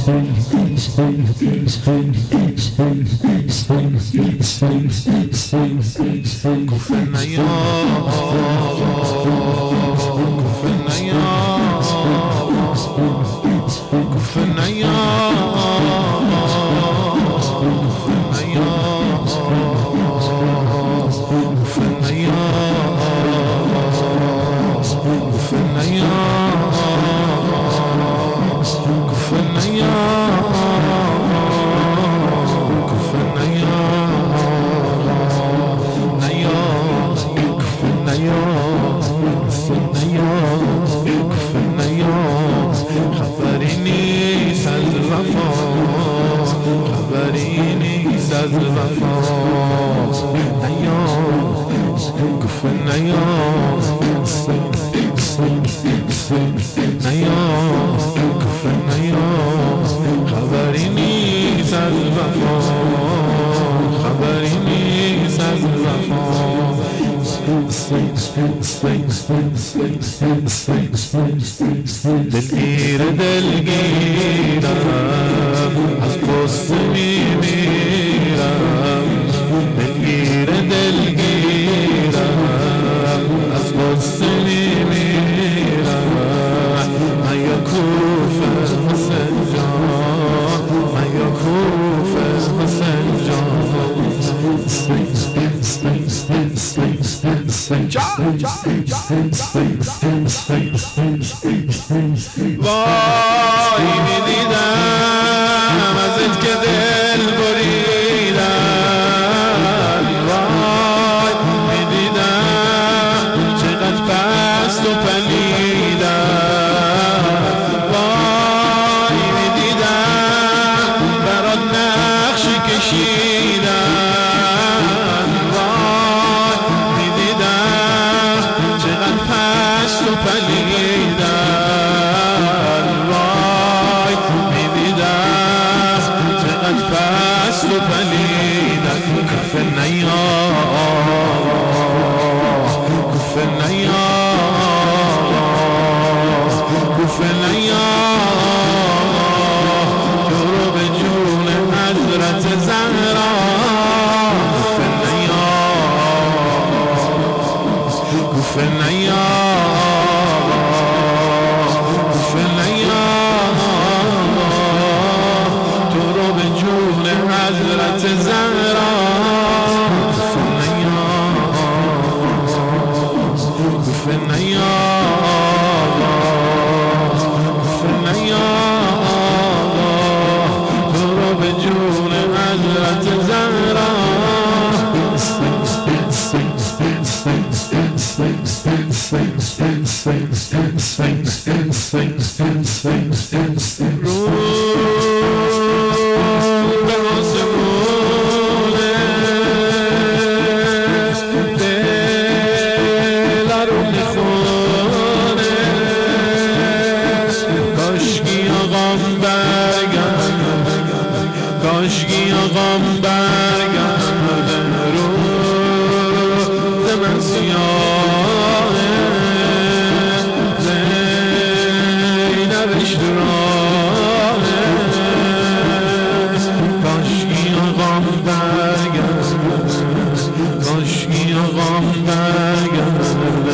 دلگیرم از پست میمیرم دلگیرم از پست میمیرم من یا کوفه حسین جان من یا کوفه حسین جان وای میدیدم ازت که دل بریدم وای میدیدم چقدر پست و پلیدم وای میدیدم برات نقشی کشیدم وای میدیدم چقدر پست و پلیدم پست و پلیدن کفه نیا کفه نیا کفه نیا تو رو به جون حضرت زهرا کفه نیا کفه نیا کفه نیا حضرت زهرا کفه نیا کفه نیا تو رو به جون حضرت زهرا کاشکی آقام برگرده روز من سیاهه زینبش راهه کاشکی آقام برگرده کاشکی آقام برگرده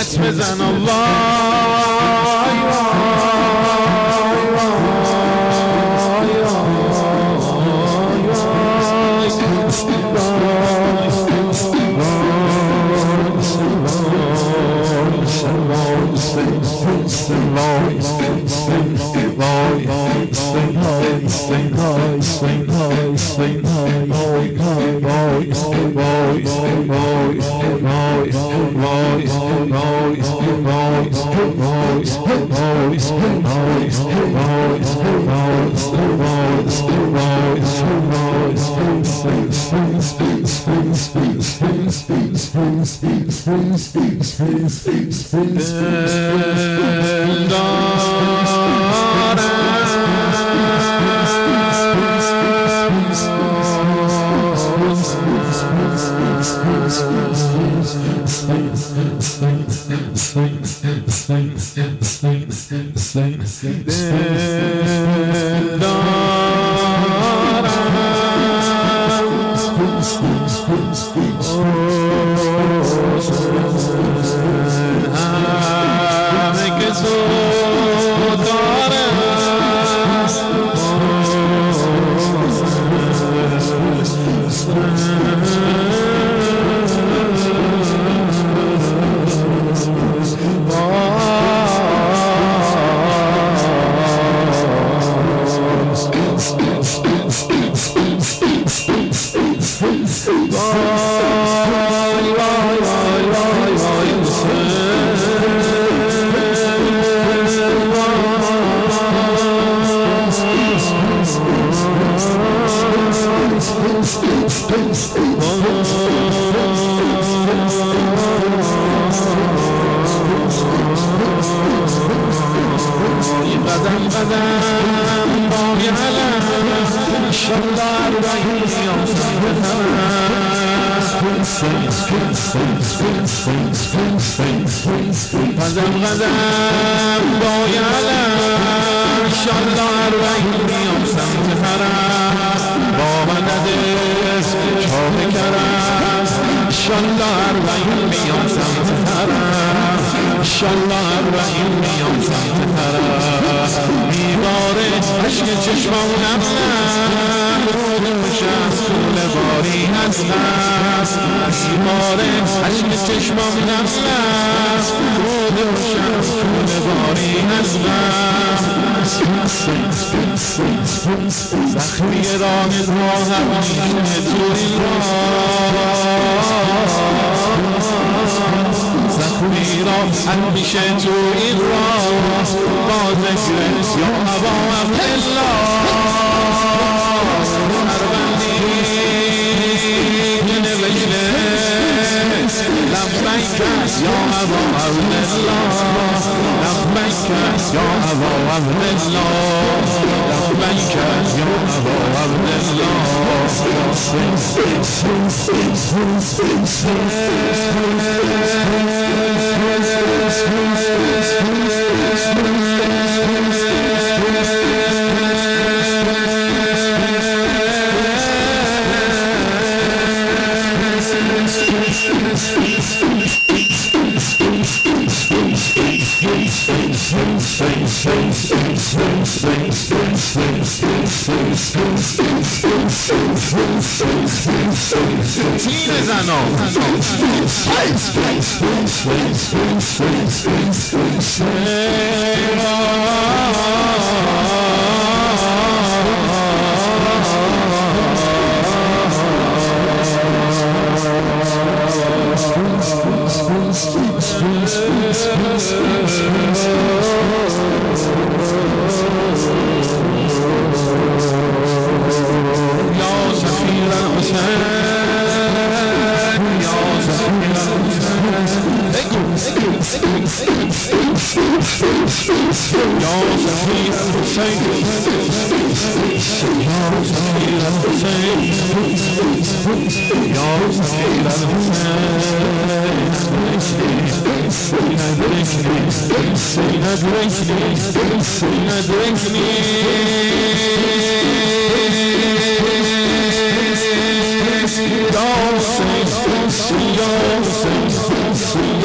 دست بزن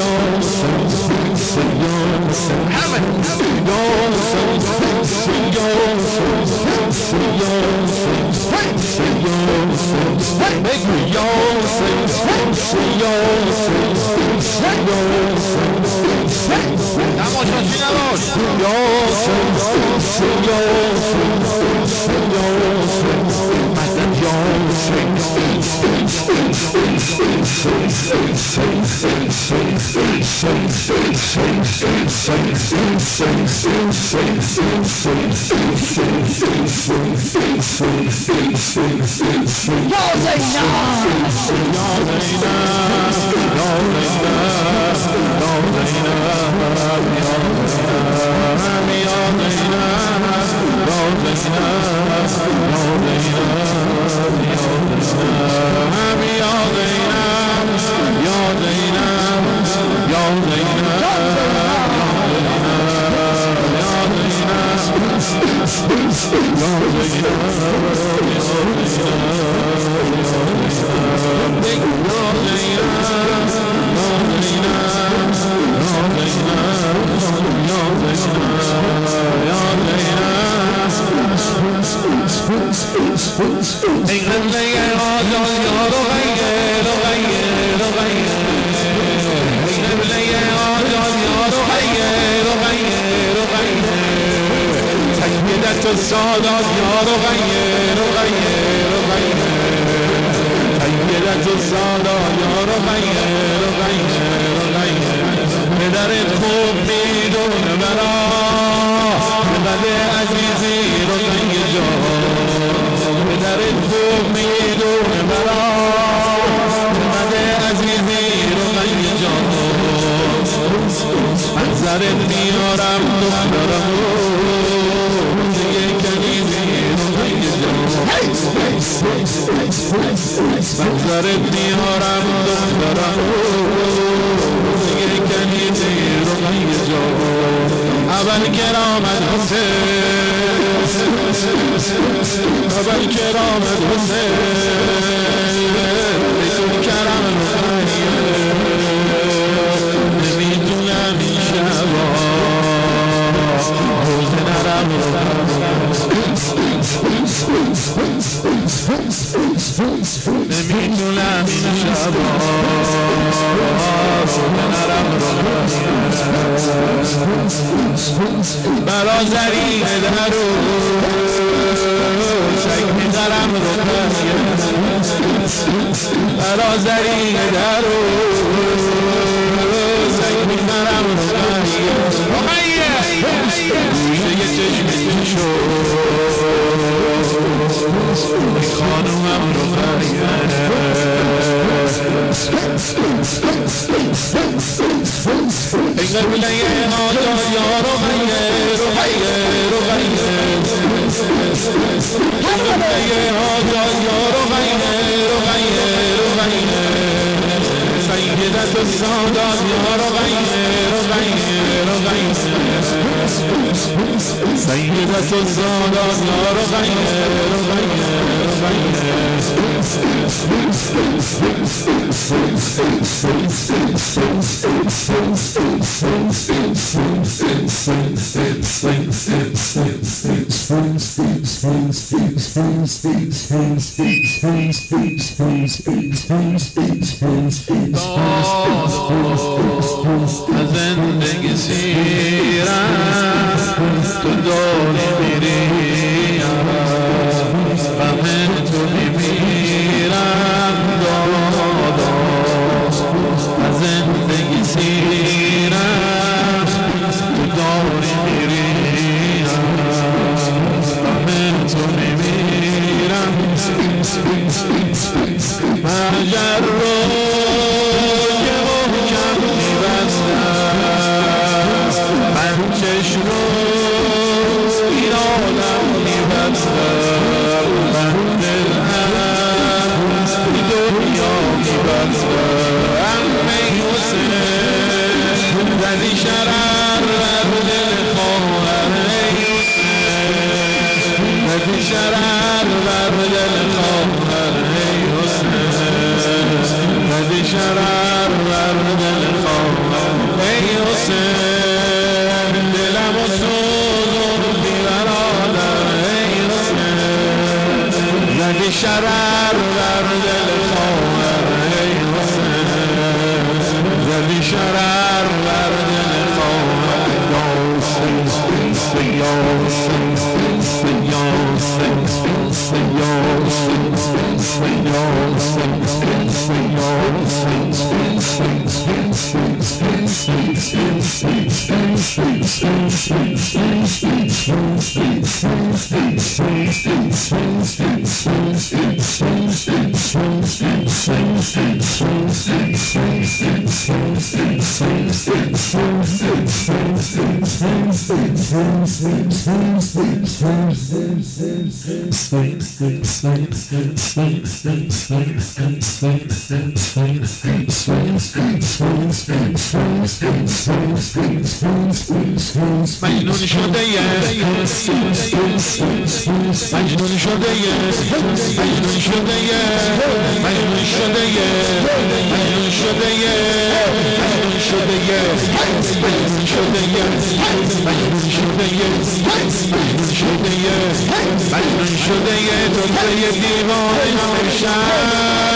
السادات يا رغير رغير رغير سيدة السادات يا رغير رغير رغير پدرت خوب میدون مرا پدر عزیزی رغیه جان پدرت خوب میدون مرا پدر عزیزی رغیه جان منظرت میارم دخترم منظرت میارم دخترم دیگه کنیزی رقیه جان اول کرامت حسین اول کرامت حسین بکن کرم رقیه نمیدونم این شبا روز نرم نمیدونم این شبا نرم برا زرین درو شک میدارم رقیه برا زرین درو شک میدارم رقیه گوشه یه چشم شد خانومم رقیه ای قبله آجا یا رقیه رقیه رقیه ای قبله آجا یا رقیه رقیه رقیه سیدت السادات یا رقیه رقیه رقیه سیدت السادات یا رقیه رقیه زندگی سیرم تو داری میریم غم تو میمیرم دادا زندگی سیرم تو داری میریم غم تو میمیرم مگر رو که محکم میبستم من چشم رو این عالم میبستم من دلم این دنیا میبستم ای حسین زدی شرر بر دل خواهر ای حسین زدی شرر بر دل خواهر ای حسین مجنون شده مجنون شده مجنون شده مجنون شده مجنون شده مجنون شده مجنون شده مجنون شده مجنون شده مجنون شده دنبه دیوانه نمیشم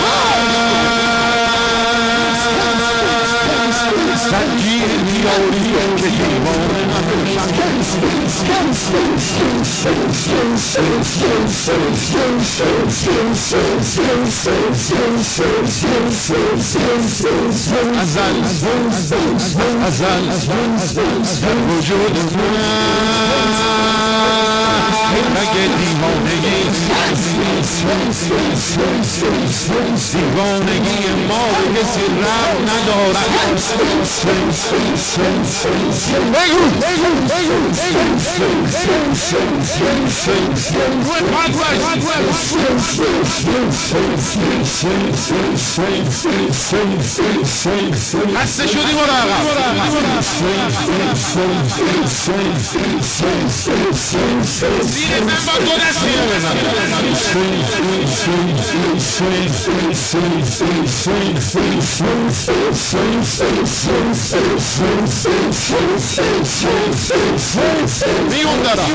زنجیر بیاری که دیوانه نمیشم ازل وجود مگه دیوانگی دیوانگی ما کسی رب ندارد خسته شدی برو عقب زیر من با دو دستی رو بزن میون دارم